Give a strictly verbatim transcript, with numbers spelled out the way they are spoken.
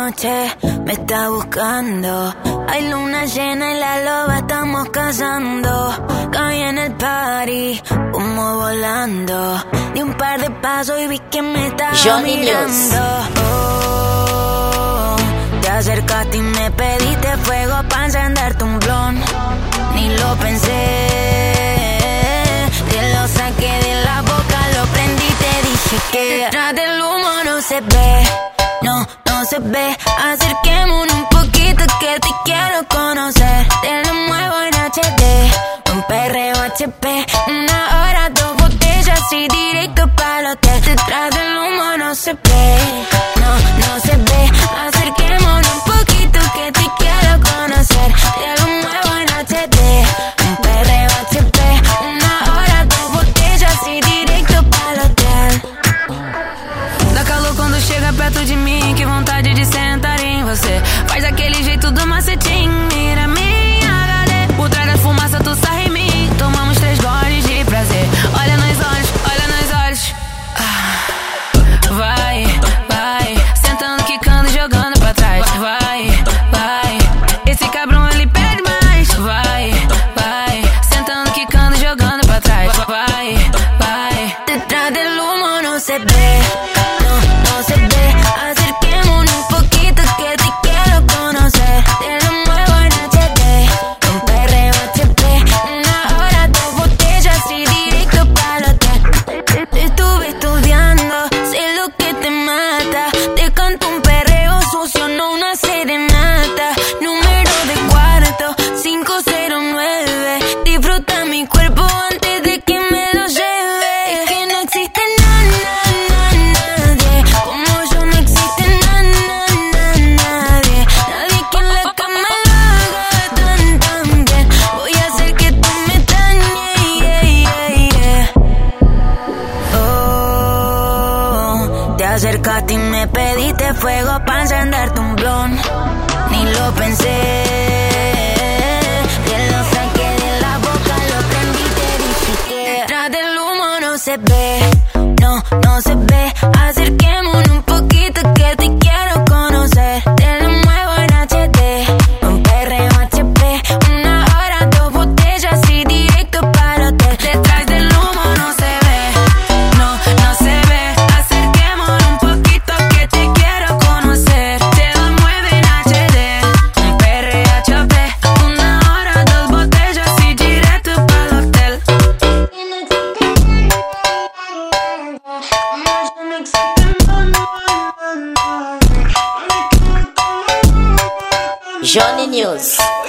noche me está buscando. Hay luna llena y la loba estamos cazando. Caí en el party, humo volando. Di un par de pasos y vi que me estaba Johnny mirando. Oh, te acercaste y me pediste fuego pa' encenderte un blon. Ni lo pensé, te lo saqué de la boca, lo prendí y te dije que detrás del humo no se ve, no, no se ve. Acerquémonos un poquito que te quiero conocer. Te lo muevo en H D, un perreo H P. Una hora, dos botellas y directo para el hotel. Detrás del humo no se ve, no, no se ve. Acerquémonos un poquito que te quiero conocer. Te lo muevo en H D, un perreo H P. Una hora, dos botellas y directo para el hotel. Dá calor quando chega perto de mim, que vontade de sentar em você. Faz aquele jeito do macetinho, mira minha H D. Por trás da fumaça tu sai em mim, tomamos três goles de prazer. Olha nos olhos, olha nos olhos. Ah, vai, vai, sentando, quicando, jogando pra trás. Vai, vai, esse cabrão ele pede mais. Vai, vai, sentando, quicando, jogando pra trás. Vai, vai. Detrás del humo no se ve, no, no se ve. Acerquémonos un poquito que te quiero conocer. Te lo muevo en H D, un perreo H P. Una hora, dos botellas y directo para el hotel. Te, te estuve estudiando, sé lo que te mata. Te canto un perreo sucio, no una serenata. Número de cuarto, cinco cero nueve. Disfruta mi cuerpo antes de que me lo lleve. Es que no existe nada, nadie como yo, no existe nada, nadie. Nadie que en la cama lo haga tan, tan bien. Voy a hacer que tú me dañes, yeah, yeah, yeah. Oh, te acercaste y me pediste fuego pa' encenderte un blon. Ni lo pensé, te lo saqué de la boca, lo prendí y te dije que detrás del humo no se ve, no, no se ve. Acerquémonos un poquito que te quiero conocer. Te lo muevo en H D, un perreo H P. Una hora, dos botellas y directo para el hotel. Detrás del humo no se ve, no, no se ve. Acerquémonos un poquito que te quiero conocer. Te lo mueve en H D, un perreo H P. Una hora, dos botellas y directo para el hotel. Johnny News.